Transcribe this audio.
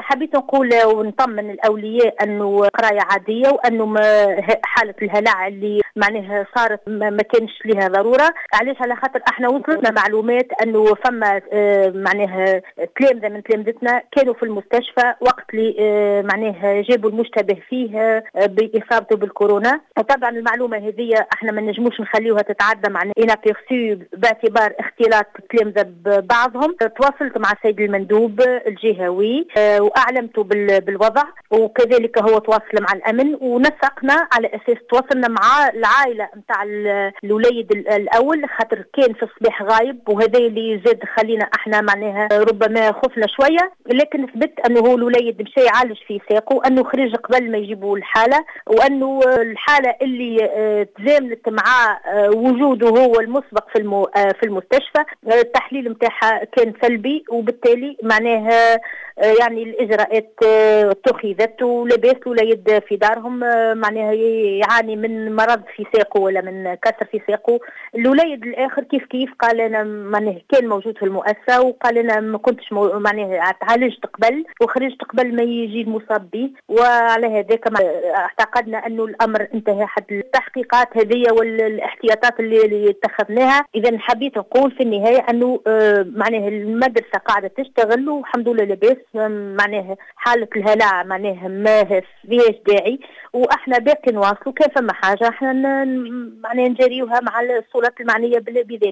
حبيت نقول ونطمن الاولياء انه قرايه عاديه، وانه حاله الهلع اللي معناها صارت ما كانش لها ضروره. علاش؟ على خاطر احنا وصلتنا معلومات انه فما معناها تلامذه من تلامذتنا كانوا في المستشفى وقت اللي معناها جابوا المشتبه فيه باصابته بالكورونا. وطبعا المعلومه هذه احنا ما نجموش نخليوها تتعدى مع انابيرسو باعتبار اختلاط التلامذه ببعضهم. تواصلت مع السيد المندوب الجهوي واعلمته بالوضع، وكذلك هو تواصل مع الامن، ونسقنا على اساس تواصلنا مع العائله نتاع الوليد الاول، خاطر كان في الصباح غايب، وهذا اللي زاد خلينا احنا معناها ربما خفنا شويه. لكن ثبت انه هو الوليد مشى يعالج في ساقه، انه خرج قبل ما يجيبوا الحاله، وانه الحاله اللي تزامنت مع وجوده هو المسبق في المستشفى التحليل نتاعها كان سلبي، وبالتالي معناها يعني الاجراءات اتخذت ولباس الوليد في دارهم معناها يعاني من مرض في ساقه ولا من كسر في ساقه. الوليد الاخر كيف قال انا معناها كان موجود في المؤسسه، وقال انا ما كنتش معناها تعالجت قبل وخرجت قبل ما يجي المصاب به، وعلى هذاك اعتقدنا انه الامر انتهى حد التحقيقات هذه والاحتياطات اللي اتخذناها. اذا حبيت نقول في النهايه انه معناها المدرسه قاعده تشتغل والحمد لله لاباس، معناها حاله الهلع معناها ما فيهاش داعي، واحنا باقي نواصلوا كيف ما حاجه احنا معناها نجاريوها مع السلطات المعنيه بذلك.